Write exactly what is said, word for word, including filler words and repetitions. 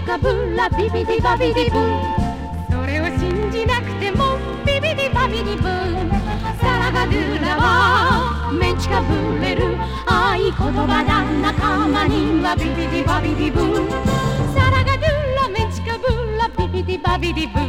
チカブラビビディバビディブそれを信じなくてもビビディバビディブサラガドゥラはメンチカブレる合言葉だ仲間にはビビディバビディブサラガドゥラメンチカブラビビディバビディブ